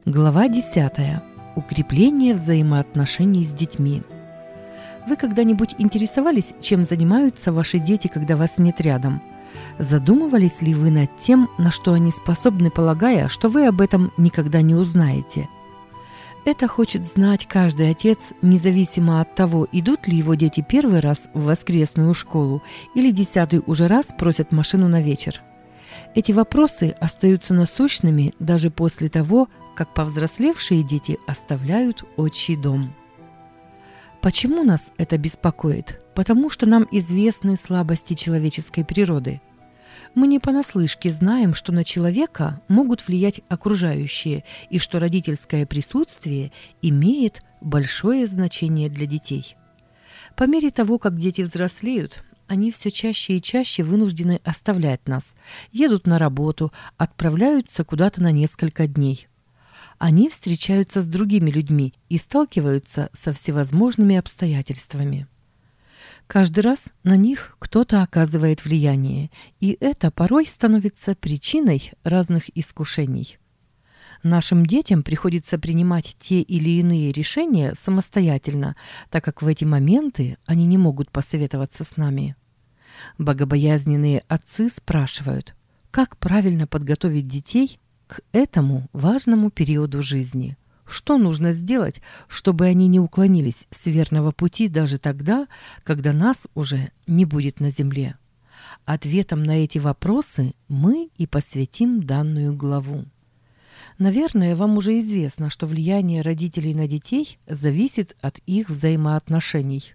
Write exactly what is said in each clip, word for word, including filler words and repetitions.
Глава десятая. Укрепление взаимоотношений с детьми. Вы когда-нибудь интересовались, чем занимаются ваши дети, когда вас нет рядом? Задумывались ли вы над тем, на что они способны, полагая, что вы об этом никогда не узнаете? Это хочет знать каждый отец, независимо от того, идут ли его дети первый раз в воскресную школу или десятый уже раз просят машину на вечер. Эти вопросы остаются насущными даже после того, как повзрослевшие дети оставляют отчий дом. Почему нас это беспокоит? Потому что нам известны слабости человеческой природы. Мы не понаслышке знаем, что на человека могут влиять окружающие и что родительское присутствие имеет большое значение для детей. По мере того, как дети взрослеют, они все чаще и чаще вынуждены оставлять нас, едут на работу, отправляются куда-то на несколько дней. Они встречаются с другими людьми и сталкиваются со всевозможными обстоятельствами. Каждый раз на них кто-то оказывает влияние, и это порой становится причиной разных искушений. Нашим детям приходится принимать те или иные решения самостоятельно, так как в эти моменты они не могут посоветоваться с нами. Богобоязненные отцы спрашивают, как правильно подготовить детей к этому важному периоду жизни. Что нужно сделать, чтобы они не уклонились с верного пути даже тогда, когда нас уже не будет на земле? Ответом на эти вопросы мы и посвятим данную главу. Наверное, вам уже известно, что влияние родителей на детей зависит от их взаимоотношений.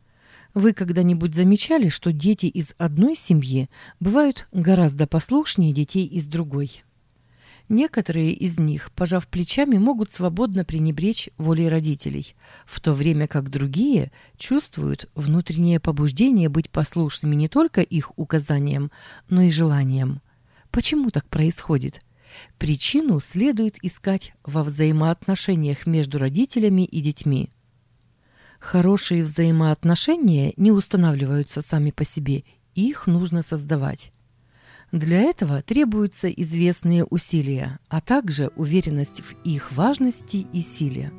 Вы когда-нибудь замечали, что дети из одной семьи бывают гораздо послушнее детей из другой? Некоторые из них, пожав плечами, могут свободно пренебречь волей родителей, в то время как другие чувствуют внутреннее побуждение быть послушными не только их указаниям, но и желаниям. Почему так происходит? Причину следует искать во взаимоотношениях между родителями и детьми. Хорошие взаимоотношения не устанавливаются сами по себе, их нужно создавать. Для этого требуются известные усилия, а также уверенность в их важности и силе.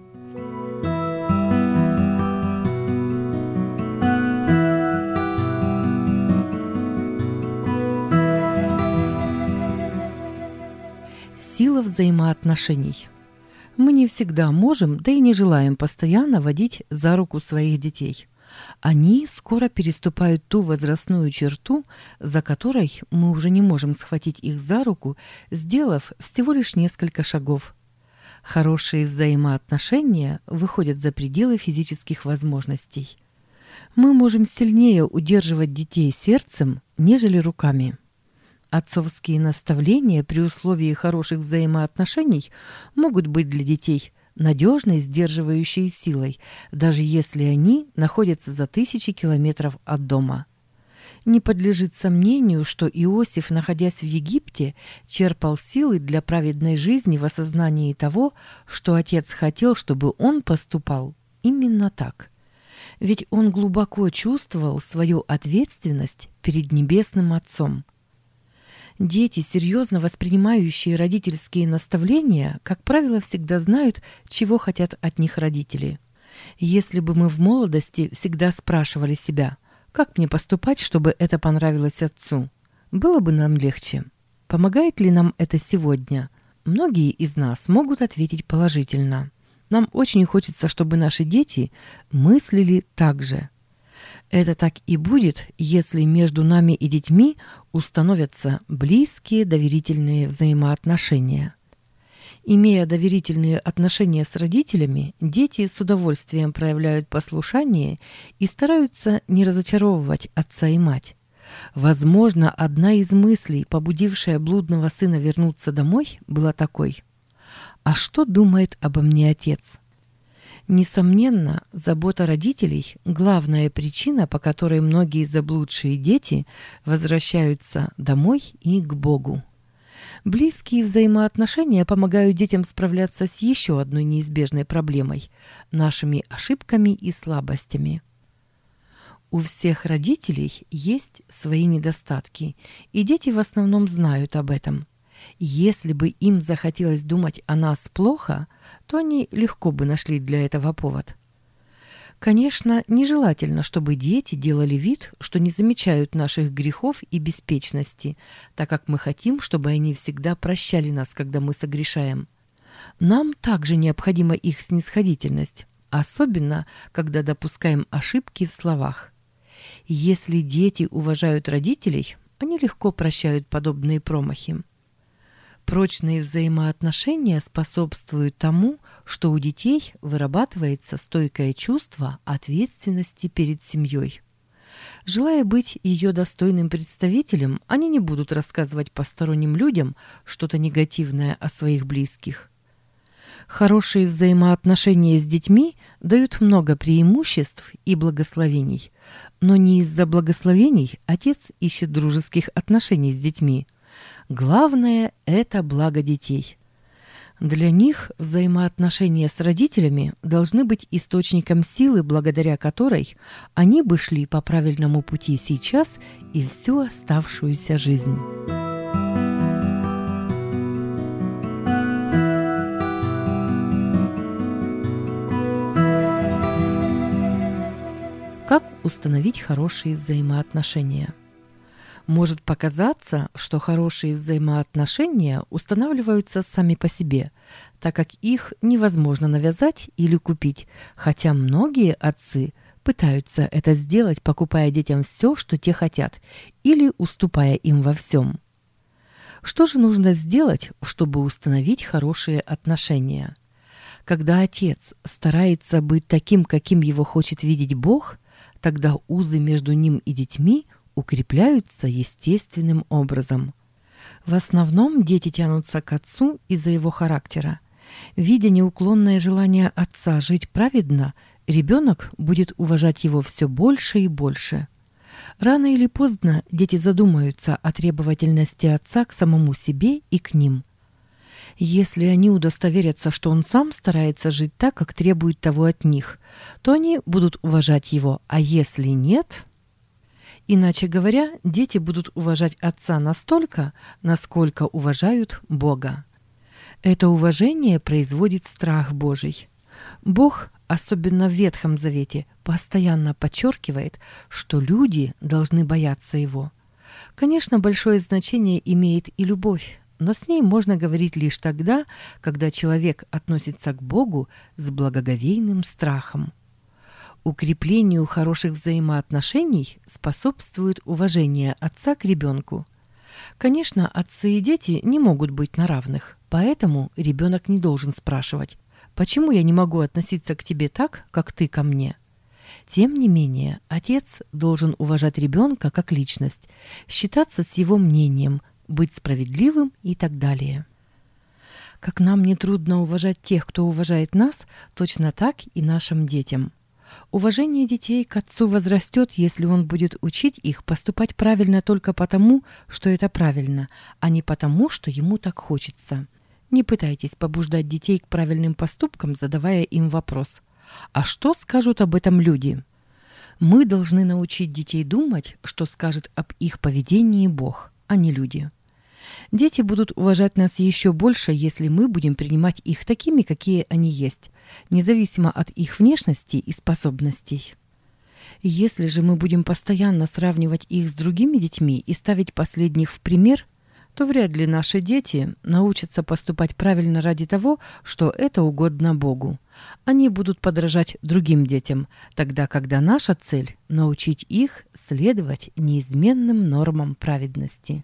Сила взаимоотношений. Мы не всегда можем, да и не желаем постоянно водить за руку своих детей. Они скоро переступают ту возрастную черту, за которой мы уже не можем схватить их за руку, сделав всего лишь несколько шагов. Хорошие взаимоотношения выходят за пределы физических возможностей. Мы можем сильнее удерживать детей сердцем, нежели руками. Отцовские наставления при условии хороших взаимоотношений могут быть для детей надежной сдерживающей силой, даже если они находятся за тысячи километров от дома. Не подлежит сомнению, что Иосиф, находясь в Египте, черпал силы для праведной жизни в осознании того, что отец хотел, чтобы он поступал именно так. Ведь он глубоко чувствовал свою ответственность перед Небесным Отцом. Дети, серьезно воспринимающие родительские наставления, как правило, всегда знают, чего хотят от них родители. Если бы мы в молодости всегда спрашивали себя, как мне поступать, чтобы это понравилось отцу, было бы нам легче. Помогает ли нам это сегодня? Многие из нас могут ответить положительно. Нам очень хочется, чтобы наши дети мыслили так же. Это так и будет, если между нами и детьми установятся близкие доверительные взаимоотношения. Имея доверительные отношения с родителями, дети с удовольствием проявляют послушание и стараются не разочаровывать отца и мать. Возможно, одна из мыслей, побудившая блудного сына вернуться домой, была такой: «А что думает обо мне отец?» Несомненно, забота родителей – главная причина, по которой многие заблудшие дети возвращаются домой и к Богу. Близкие взаимоотношения помогают детям справляться с еще одной неизбежной проблемой – нашими ошибками и слабостями. У всех родителей есть свои недостатки, и дети в основном знают об этом. Если бы им захотелось думать о нас плохо, то они легко бы нашли для этого повод. Конечно, нежелательно, чтобы дети делали вид, что не замечают наших грехов и беспечности, так как мы хотим, чтобы они всегда прощали нас, когда мы согрешаем. Нам также необходима их снисходительность, особенно, когда допускаем ошибки в словах. Если дети уважают родителей, они легко прощают подобные промахи. Прочные взаимоотношения способствуют тому, что у детей вырабатывается стойкое чувство ответственности перед семьей. Желая быть ее достойным представителем, они не будут рассказывать посторонним людям что-то негативное о своих близких. Хорошие взаимоотношения с детьми дают много преимуществ и благословений, но не из-за благословений отец ищет дружеских отношений с детьми. Главное – это благо детей. Для них взаимоотношения с родителями должны быть источником силы, благодаря которой они бы шли по правильному пути сейчас и всю оставшуюся жизнь. Как установить хорошие взаимоотношения? Может показаться, что хорошие взаимоотношения устанавливаются сами по себе, так как их невозможно навязать или купить, хотя многие отцы пытаются это сделать, покупая детям все, что те хотят, или уступая им во всем. Что же нужно сделать, чтобы установить хорошие отношения? Когда отец старается быть таким, каким его хочет видеть Бог, тогда узы между ним и детьми укрепляются естественным образом. В основном дети тянутся к отцу из-за его характера. Видя неуклонное желание отца жить праведно, ребенок будет уважать его все больше и больше. Рано или поздно дети задумаются о требовательности отца к самому себе и к ним. Если они удостоверятся, что он сам старается жить так, как требует того от них, то они будут уважать его, а если нет... Иначе говоря, дети будут уважать отца настолько, насколько уважают Бога. Это уважение производит страх Божий. Бог, особенно в Ветхом Завете, постоянно подчеркивает, что люди должны бояться Его. Конечно, большое значение имеет и любовь, но с ней можно говорить лишь тогда, когда человек относится к Богу с благоговейным страхом. Укреплению хороших взаимоотношений способствует уважение отца к ребенку. Конечно, отцы и дети не могут быть на равных, поэтому ребенок не должен спрашивать, «Почему я не могу относиться к тебе так, как ты ко мне?» Тем не менее, отец должен уважать ребенка как личность, считаться с его мнением, быть справедливым и так далее. Как нам нетрудно уважать тех, кто уважает нас, точно так и нашим детям. Уважение детей к отцу возрастет, если он будет учить их поступать правильно только потому, что это правильно, а не потому, что ему так хочется. Не пытайтесь побуждать детей к правильным поступкам, задавая им вопрос: «А что скажут об этом люди?» Мы должны научить детей думать, что скажет об их поведении Бог, а не люди. Дети будут уважать нас еще больше, если мы будем принимать их такими, какие они есть, независимо от их внешности и способностей. Если же мы будем постоянно сравнивать их с другими детьми и ставить последних в пример, то вряд ли наши дети научатся поступать правильно ради того, что это угодно Богу. Они будут подражать другим детям, тогда когда наша цель – научить их следовать неизменным нормам праведности.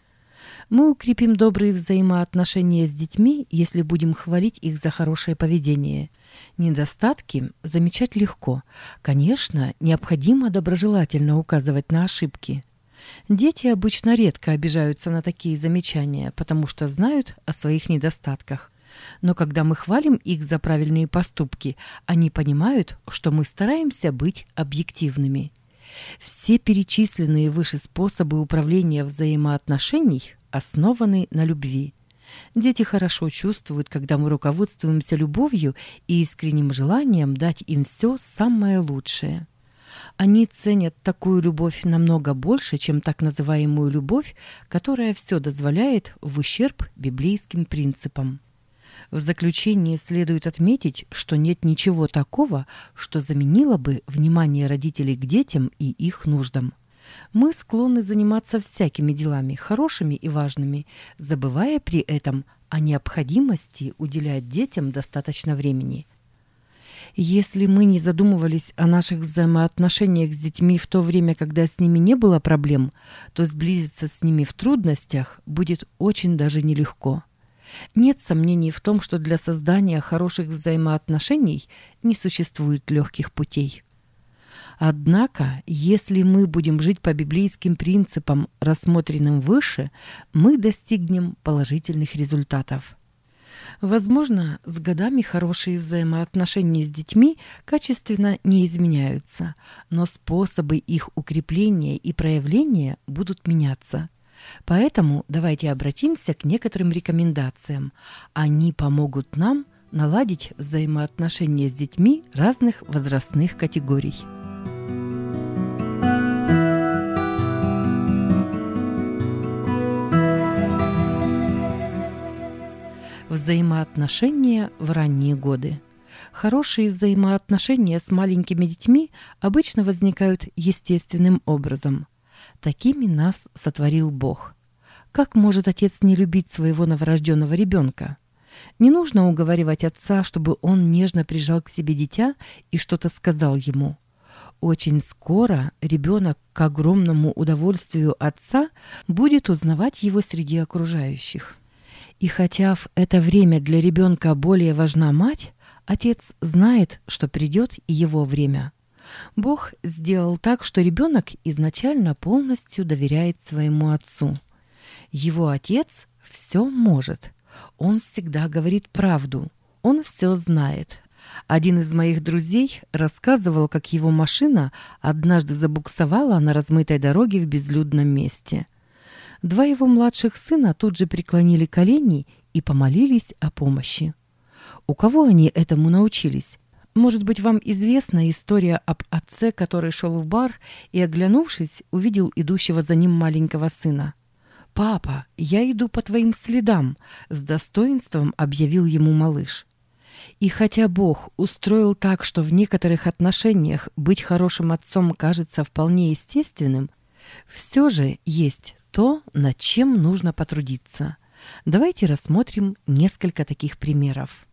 Мы укрепим добрые взаимоотношения с детьми, если будем хвалить их за хорошее поведение. Недостатки замечать легко. Конечно, необходимо доброжелательно указывать на ошибки. Дети обычно редко обижаются на такие замечания, потому что знают о своих недостатках. Но когда мы хвалим их за правильные поступки, они понимают, что мы стараемся быть объективными. Все перечисленные выше способы управления взаимоотношений основаны на любви. Дети хорошо чувствуют, когда мы руководствуемся любовью и искренним желанием дать им все самое лучшее. Они ценят такую любовь намного больше, чем так называемую любовь, которая все дозволяет в ущерб библейским принципам. В заключение следует отметить, что нет ничего такого, что заменило бы внимание родителей к детям и их нуждам. Мы склонны заниматься всякими делами, хорошими и важными, забывая при этом о необходимости уделять детям достаточно времени. Если мы не задумывались о наших взаимоотношениях с детьми в то время, когда с ними не было проблем, то сблизиться с ними в трудностях будет очень даже нелегко. Нет сомнений в том, что для создания хороших взаимоотношений не существует легких путей. Однако, если мы будем жить по библейским принципам, рассмотренным выше, мы достигнем положительных результатов. Возможно, с годами хорошие взаимоотношения с детьми качественно не изменяются, но способы их укрепления и проявления будут меняться. Поэтому давайте обратимся к некоторым рекомендациям. Они помогут нам наладить взаимоотношения с детьми разных возрастных категорий. Взаимоотношения в ранние годы. Хорошие взаимоотношения с маленькими детьми обычно возникают естественным образом. Такими нас сотворил Бог. Как может отец не любить своего новорожденного ребенка? Не нужно уговаривать отца, чтобы он нежно прижал к себе дитя и что-то сказал ему. Очень скоро ребенок, к огромному удовольствию отца, будет узнавать его среди окружающих. И хотя в это время для ребенка более важна мать, отец знает, что придет и его время. Бог сделал так, что ребенок изначально полностью доверяет своему отцу. Его отец все может. Он всегда говорит правду. Он все знает. Один из моих друзей рассказывал, как его машина однажды забуксовала на размытой дороге в безлюдном месте. Два его младших сына тут же преклонили колени и помолились о помощи. У кого они этому научились? Может быть, вам известна история об отце, который шел в бар и, оглянувшись, увидел идущего за ним маленького сына. «Папа, я иду по твоим следам», — с достоинством объявил ему малыш. И хотя Бог устроил так, что в некоторых отношениях быть хорошим отцом кажется вполне естественным, все же есть то, над чем нужно потрудиться. Давайте рассмотрим несколько таких примеров.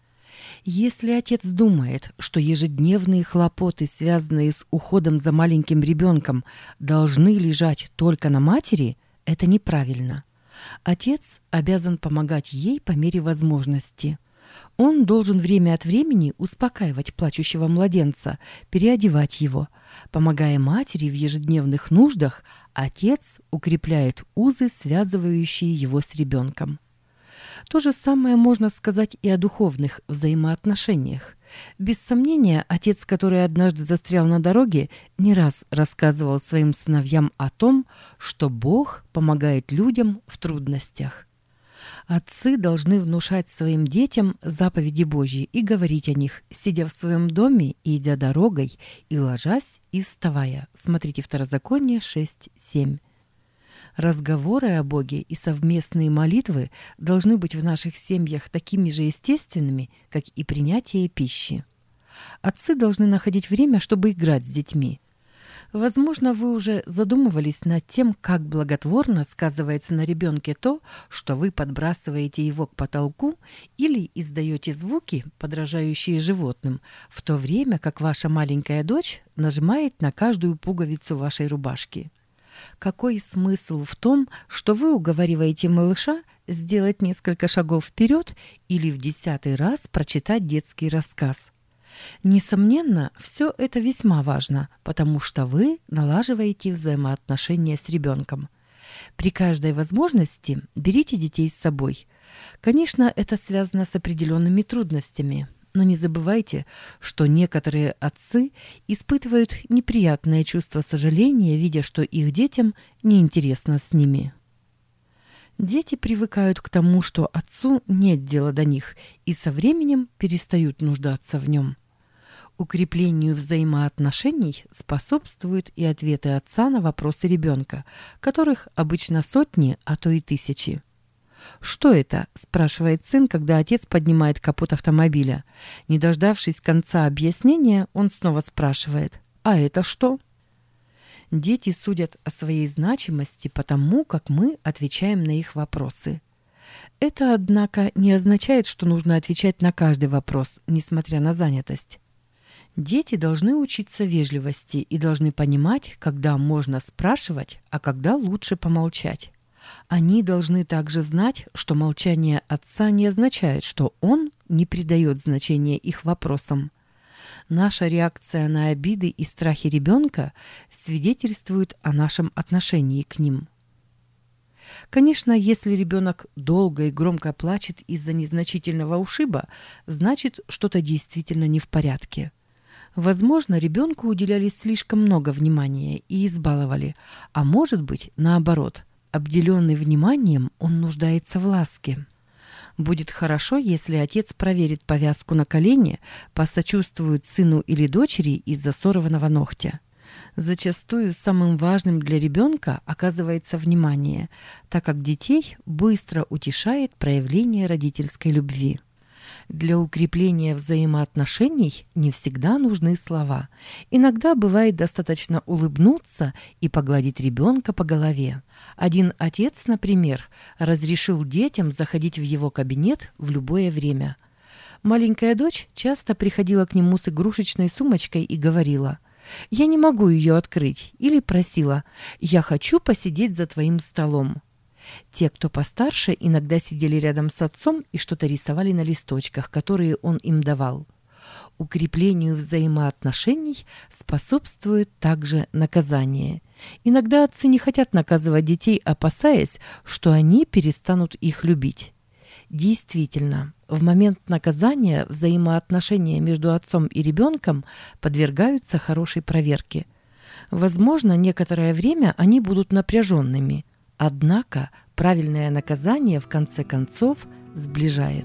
Если отец думает, что ежедневные хлопоты, связанные с уходом за маленьким ребенком, должны лежать только на матери, это неправильно. Отец обязан помогать ей по мере возможности. Он должен время от времени успокаивать плачущего младенца, переодевать его. Помогая матери в ежедневных нуждах, отец укрепляет узы, связывающие его с ребенком. То же самое можно сказать и о духовных взаимоотношениях. Без сомнения, отец, который однажды застрял на дороге, не раз рассказывал своим сыновьям о том, что Бог помогает людям в трудностях. Отцы должны внушать своим детям заповеди Божьи и говорить о них, сидя в своем доме и идя дорогой, и ложась, и вставая. Смотрите Второзаконие шесть семь. Разговоры о Боге и совместные молитвы должны быть в наших семьях такими же естественными, как и принятие пищи. Отцы должны находить время, чтобы играть с детьми. Возможно, вы уже задумывались над тем, как благотворно сказывается на ребенке то, что вы подбрасываете его к потолку или издаете звуки, подражающие животным, в то время как ваша маленькая дочь нажимает на каждую пуговицу вашей рубашки. Какой смысл в том, что вы уговариваете малыша сделать несколько шагов вперед или в десятый раз прочитать детский рассказ? Несомненно, все это весьма важно, потому что вы налаживаете взаимоотношения с ребенком. При каждой возможности берите детей с собой. Конечно, это связано с определенными трудностями. Но не забывайте, что некоторые отцы испытывают неприятное чувство сожаления, видя, что их детям неинтересно с ними. Дети привыкают к тому, что отцу нет дела до них, и со временем перестают нуждаться в нем. Укреплению взаимоотношений способствуют и ответы отца на вопросы ребенка, которых обычно сотни, а то и тысячи. «Что это?» – спрашивает сын, когда отец поднимает капот автомобиля. Не дождавшись конца объяснения, он снова спрашивает: «А это что?» Дети судят о своей значимости по тому, как мы отвечаем на их вопросы. Это, однако, не означает, что нужно отвечать на каждый вопрос, несмотря на занятость. Дети должны учиться вежливости и должны понимать, когда можно спрашивать, а когда лучше помолчать. Они должны также знать, что молчание отца не означает, что он не придает значения их вопросам. Наша реакция на обиды и страхи ребенка свидетельствует о нашем отношении к ним. Конечно, если ребенок долго и громко плачет из-за незначительного ушиба, значит, что-то действительно не в порядке. Возможно, ребенку уделяли слишком много внимания и избаловали, а может быть, наоборот, обделенный вниманием, он нуждается в ласке. Будет хорошо, если отец проверит повязку на колене, посочувствует сыну или дочери из-за сорванного ногтя. Зачастую самым важным для ребенка оказывается внимание, так как детей быстро утешает проявление родительской любви. Для укрепления взаимоотношений не всегда нужны слова. Иногда бывает достаточно улыбнуться и погладить ребенка по голове. Один отец, например, разрешил детям заходить в его кабинет в любое время. Маленькая дочь часто приходила к нему с игрушечной сумочкой и говорила: «Я не могу ее открыть», или просила: «Я хочу посидеть за твоим столом». Те, кто постарше, иногда сидели рядом с отцом и что-то рисовали на листочках, которые он им давал. Укреплению взаимоотношений способствует также наказание. Иногда отцы не хотят наказывать детей, опасаясь, что они перестанут их любить. Действительно, в момент наказания взаимоотношения между отцом и ребенком подвергаются хорошей проверке. Возможно, некоторое время они будут напряженными. Однако правильное наказание в конце концов сближает.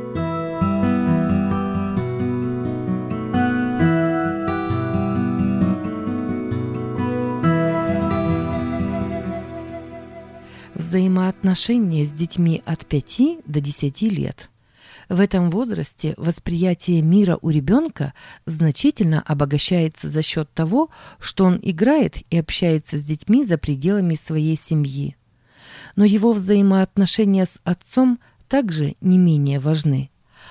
Взаимоотношения с детьми от пяти до десяти лет. В этом возрасте восприятие мира у ребенка значительно обогащается за счет того, что он играет и общается с детьми за пределами своей семьи. Но его взаимоотношения с отцом также не менее важны.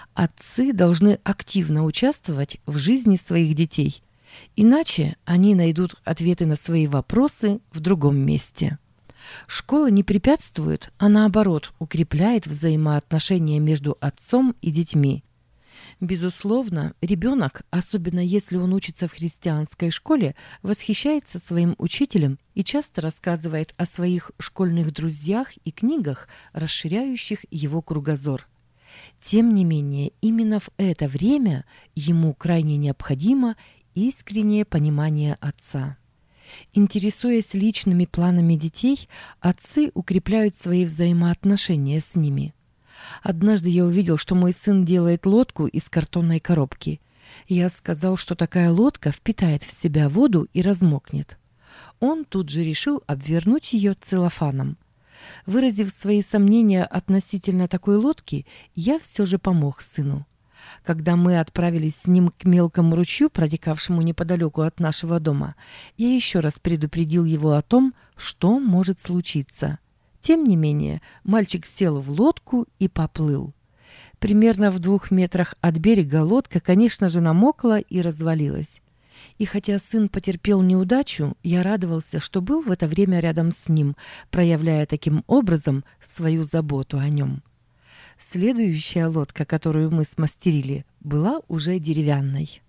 Отцы должны активно участвовать в жизни своих детей, иначе они найдут ответы на свои вопросы в другом месте. Школа не препятствует, а наоборот укрепляет взаимоотношения между отцом и детьми. Безусловно, ребенок, особенно если он учится в христианской школе, восхищается своим учителем и часто рассказывает о своих школьных друзьях и книгах, расширяющих его кругозор. Тем не менее, именно в это время ему крайне необходимо искреннее понимание отца. Интересуясь личными планами детей, отцы укрепляют свои взаимоотношения с ними. Однажды я увидел, что мой сын делает лодку из картонной коробки. Я сказал, что такая лодка впитает в себя воду и размокнет. Он тут же решил обвернуть ее целлофаном. Выразив свои сомнения относительно такой лодки, я все же помог сыну. Когда мы отправились с ним к мелкому ручью, протекавшему неподалеку от нашего дома, я еще раз предупредил его о том, что может случиться. Тем не менее, мальчик сел в лодку и поплыл. Примерно в двух метрах от берега лодка, конечно же, намокла и развалилась. И хотя сын потерпел неудачу, я радовался, что был в это время рядом с ним, проявляя таким образом свою заботу о нем. Следующая лодка, которую мы смастерили, была уже деревянной.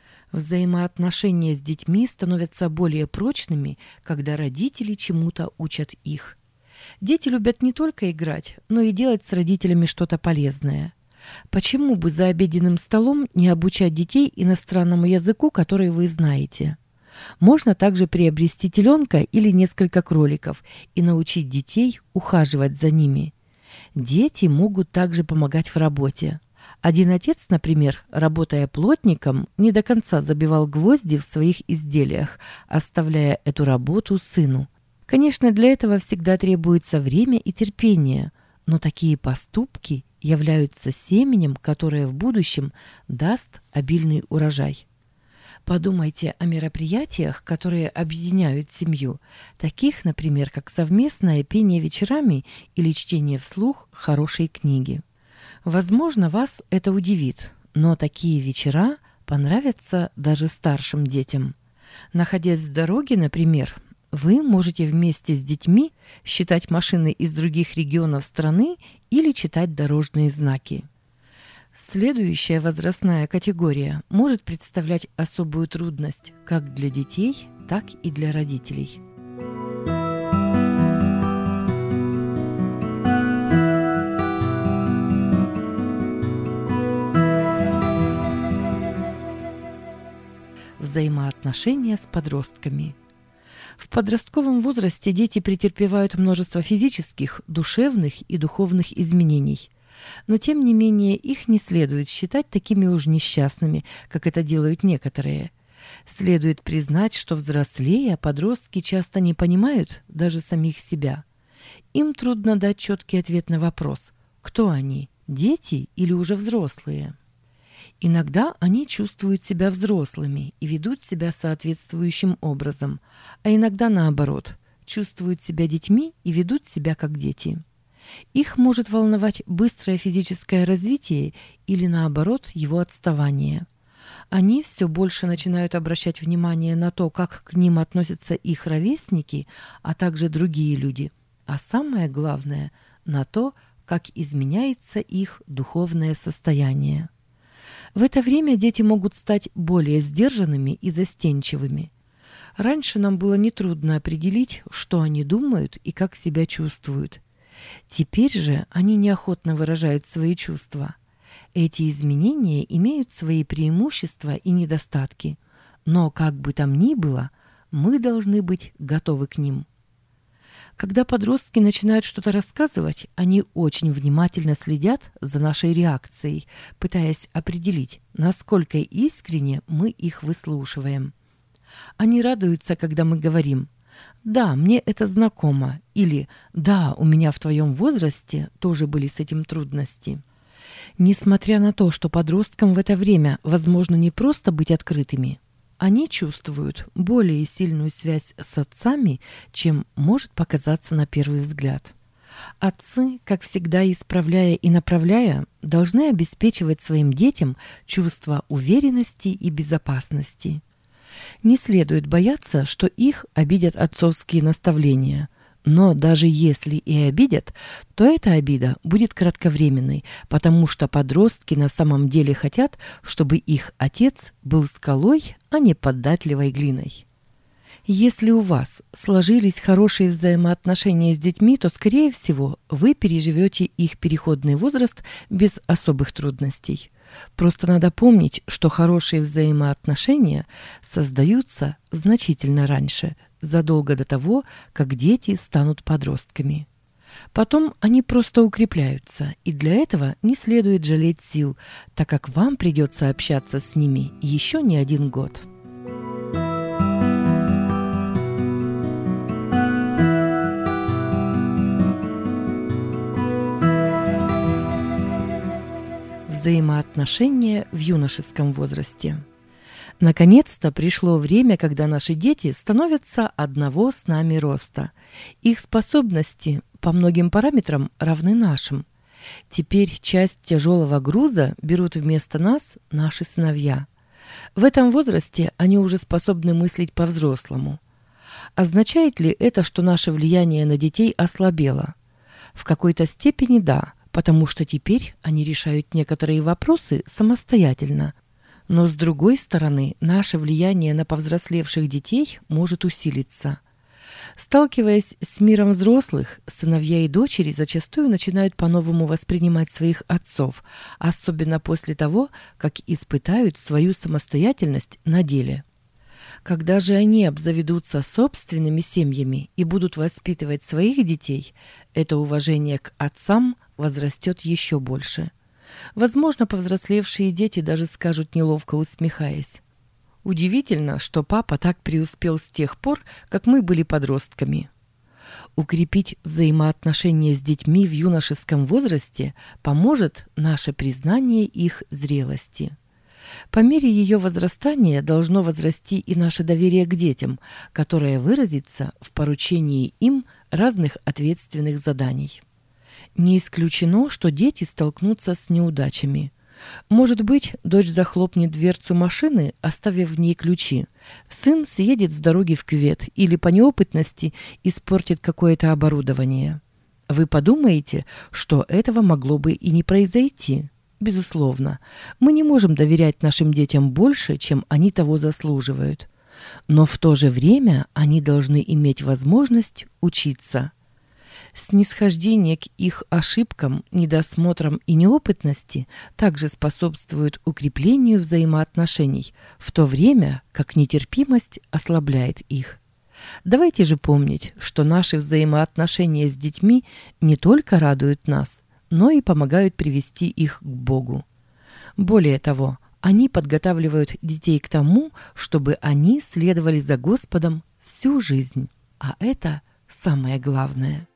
Взаимоотношения с детьми становятся более прочными, когда родители чему-то учат их. Дети любят не только играть, но и делать с родителями что-то полезное. Почему бы за обеденным столом не обучать детей иностранному языку, который вы знаете? Можно также приобрести теленка или несколько кроликов и научить детей ухаживать за ними. Дети могут также помогать в работе. Один отец, например, работая плотником, не до конца забивал гвозди в своих изделиях, оставляя эту работу сыну. Конечно, для этого всегда требуется время и терпение, но такие поступки являются семенем, которое в будущем даст обильный урожай. Подумайте о мероприятиях, которые объединяют семью, таких, например, как совместное пение вечерами или чтение вслух хорошей книги. Возможно, вас это удивит, но такие вечера понравятся даже старшим детям. Находясь в дороге, например, вы можете вместе с детьми считать машины из других регионов страны или читать дорожные знаки. Следующая возрастная категория может представлять особую трудность как для детей, так и для родителей. Взаимоотношения с подростками. В подростковом возрасте дети претерпевают множество физических, душевных и духовных изменений. Но тем не менее их не следует считать такими уж несчастными, как это делают некоторые. Следует признать, что взрослея, подростки часто не понимают даже самих себя. Им трудно дать четкий ответ на вопрос, кто они, дети или уже взрослые. Иногда они чувствуют себя взрослыми и ведут себя соответствующим образом, а иногда наоборот, чувствуют себя детьми и ведут себя как дети. Их может волновать быстрое физическое развитие или, наоборот, его отставание. Они все больше начинают обращать внимание на то, как к ним относятся их ровесники, а также другие люди, а самое главное – на то, как изменяется их духовное состояние. В это время дети могут стать более сдержанными и застенчивыми. Раньше нам было нетрудно определить, что они думают и как себя чувствуют. Теперь же они неохотно выражают свои чувства. Эти изменения имеют свои преимущества и недостатки, но, как бы там ни было, мы должны быть готовы к ним. Когда подростки начинают что-то рассказывать, они очень внимательно следят за нашей реакцией, пытаясь определить, насколько искренне мы их выслушиваем. Они радуются, когда мы говорим «Да, мне это знакомо» или «Да, у меня в твоем возрасте тоже были с этим трудности». Несмотря на то, что подросткам в это время возможно не просто быть открытыми, они чувствуют более сильную связь с отцами, чем может показаться на первый взгляд. Отцы, как всегда исправляя и направляя, должны обеспечивать своим детям чувство уверенности и безопасности. Не следует бояться, что их обидят отцовские наставления. Но даже если и обидят, то эта обида будет кратковременной, потому что подростки на самом деле хотят, чтобы их отец был скалой, а не податливой глиной. Если у вас сложились хорошие взаимоотношения с детьми, то, скорее всего, вы переживете их переходный возраст без особых трудностей. Просто надо помнить, что хорошие взаимоотношения создаются значительно раньше, задолго до того, как дети станут подростками. Потом они просто укрепляются, и для этого не следует жалеть сил, так как вам придется общаться с ними еще не один год. Взаимоотношения в юношеском возрасте. Наконец-то пришло время, когда наши дети становятся одного с нами роста. Их способности по многим параметрам равны нашим. Теперь часть тяжелого груза берут вместо нас наши сыновья. В этом возрасте они уже способны мыслить по-взрослому. Означает ли это, что наше влияние на детей ослабело? В какой-то степени да, потому что теперь они решают некоторые вопросы самостоятельно. Но с другой стороны, наше влияние на повзрослевших детей может усилиться. Сталкиваясь с миром взрослых, сыновья и дочери зачастую начинают по-новому воспринимать своих отцов, особенно после того, как испытают свою самостоятельность на деле. Когда же они обзаведутся собственными семьями и будут воспитывать своих детей, это уважение к отцам возрастет еще больше. Возможно, повзрослевшие дети даже скажут, неловко усмехаясь: «Удивительно, что папа так преуспел с тех пор, как мы были подростками». Укрепить взаимоотношения с детьми в юношеском возрасте поможет наше признание их зрелости. По мере ее возрастания должно возрасти и наше доверие к детям, которое выразится в поручении им разных ответственных заданий. Не исключено, что дети столкнутся с неудачами. Может быть, дочь захлопнет дверцу машины, оставив в ней ключи. Сын съедет с дороги в кювет или по неопытности испортит какое-то оборудование. Вы подумаете, что этого могло бы и не произойти? Безусловно, мы не можем доверять нашим детям больше, чем они того заслуживают. Но в то же время они должны иметь возможность учиться. Снисхождение к их ошибкам, недосмотрам и неопытности также способствует укреплению взаимоотношений, в то время как нетерпимость ослабляет их. Давайте же помнить, что наши взаимоотношения с детьми не только радуют нас, но и помогают привести их к Богу. Более того, они подготавливают детей к тому, чтобы они следовали за Господом всю жизнь, а это самое главное.